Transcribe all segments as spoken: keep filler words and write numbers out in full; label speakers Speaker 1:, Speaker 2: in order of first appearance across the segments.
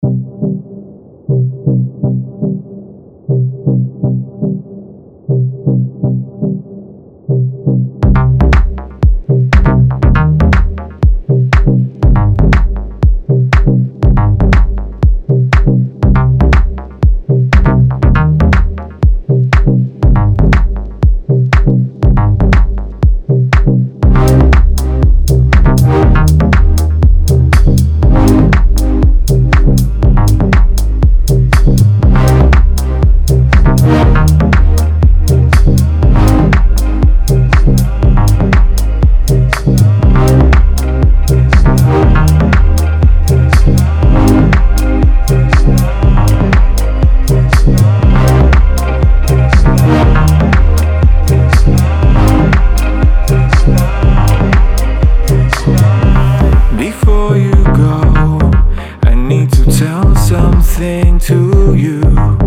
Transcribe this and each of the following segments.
Speaker 1: Something to you.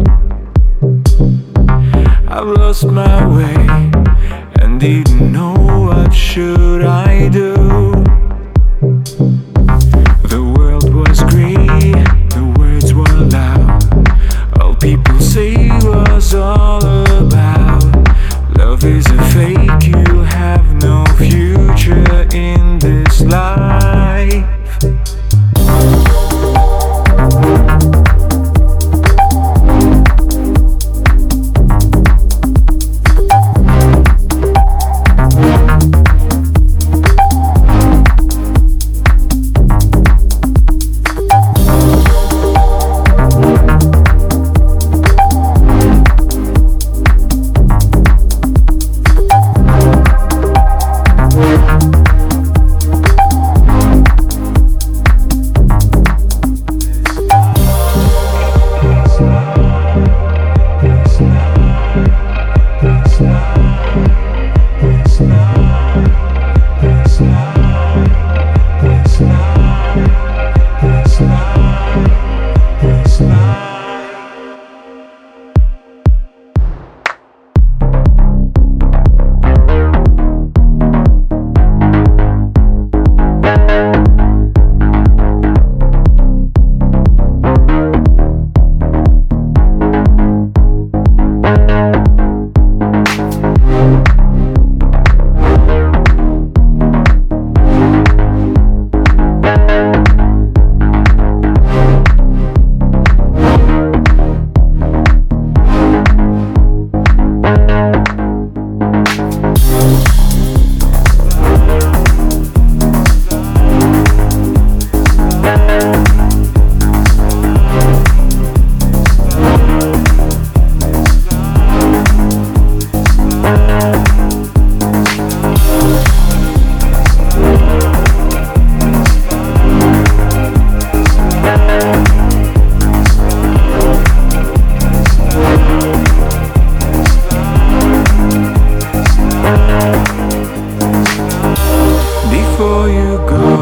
Speaker 1: I've lost my way and didn't know what should I do. The world was grey, the words were loud. All people say was all about. Love is a fake, you have no future in this life. Before you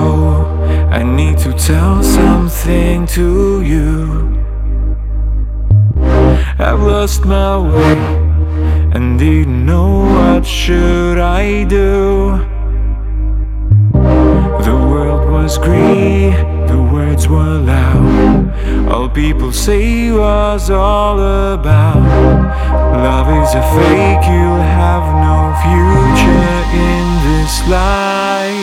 Speaker 1: go, I need to tell something to you. I've lost my way and didn't know what should I do. The world was grey, the words were loud. All people say was all about. Love is a fake, you'll have no future in this life.